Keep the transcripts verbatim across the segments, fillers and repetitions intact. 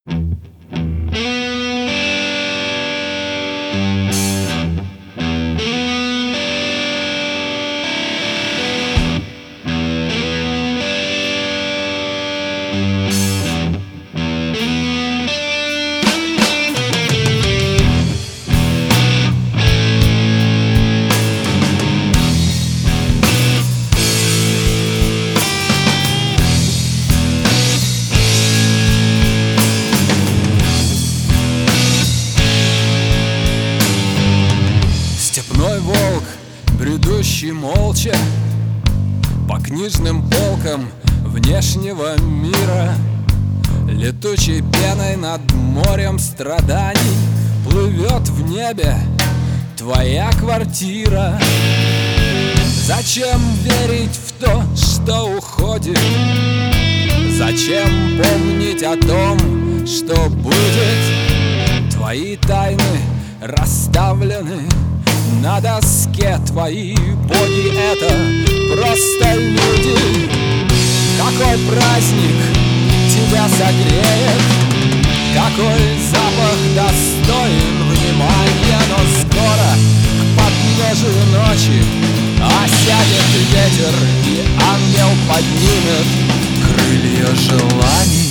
Степной волк, бредущий молча по книжным полкам внешнего мира, летучей пеной над морем страданий плывет в небе твоя квартира. Зачем верить в то, что уходит? Зачем помнить о том, что будет? Твои тайны расставлены на доске, твои боги — это просто люди. Какой праздник тебя согреет, какой запах достоин внимания, но скоро к подножию ночи осядет ветер, и ангел поднимет крылья желаний.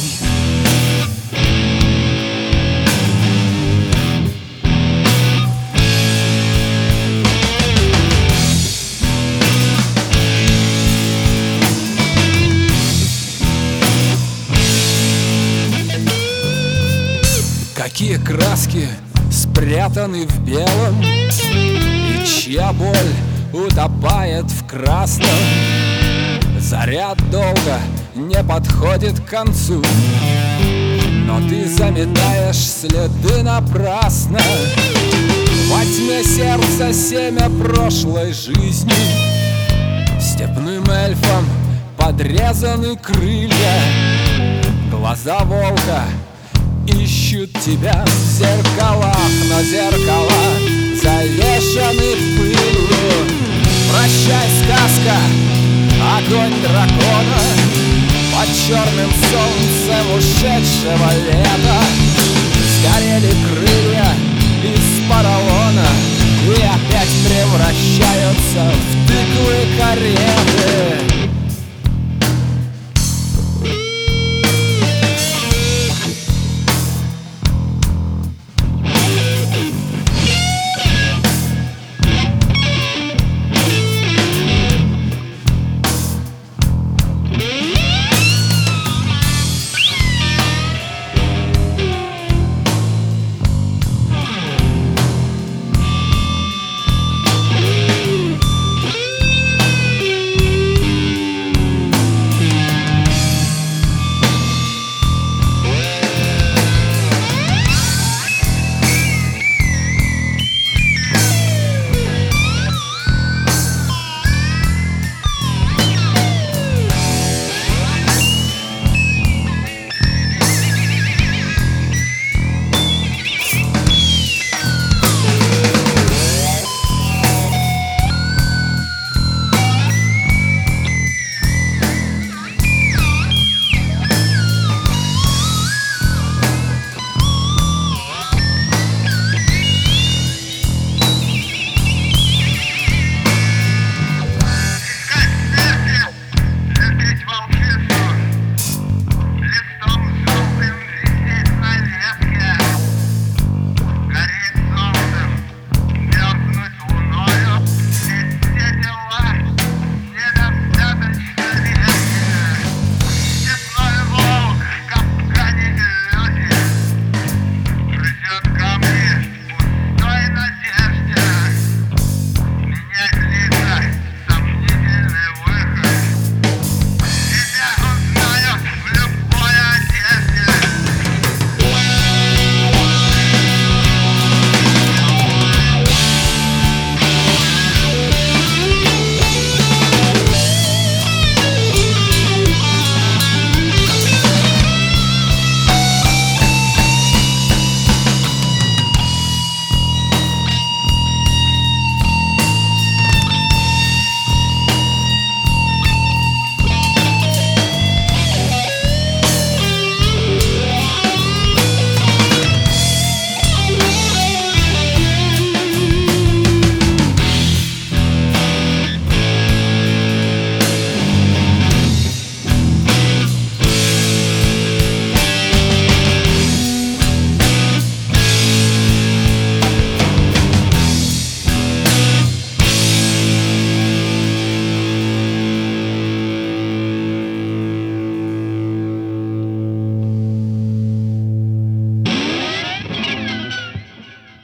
Какие краски спрятаны в белом, и чья боль утопает в красном. Заряд долго не подходит к концу, но ты заметаешь следы напрасно. Во тьме сердца семя прошлой жизни, степным эльфом подрезаны крылья. Глаза волка ищут тебя в зеркалах, но зеркала завешаны пылью. Прощай, сказка, огонь дракона под черным солнцем ушедшего лета. Сгорели крылья из поролона и опять превращаются в тыквы кареты.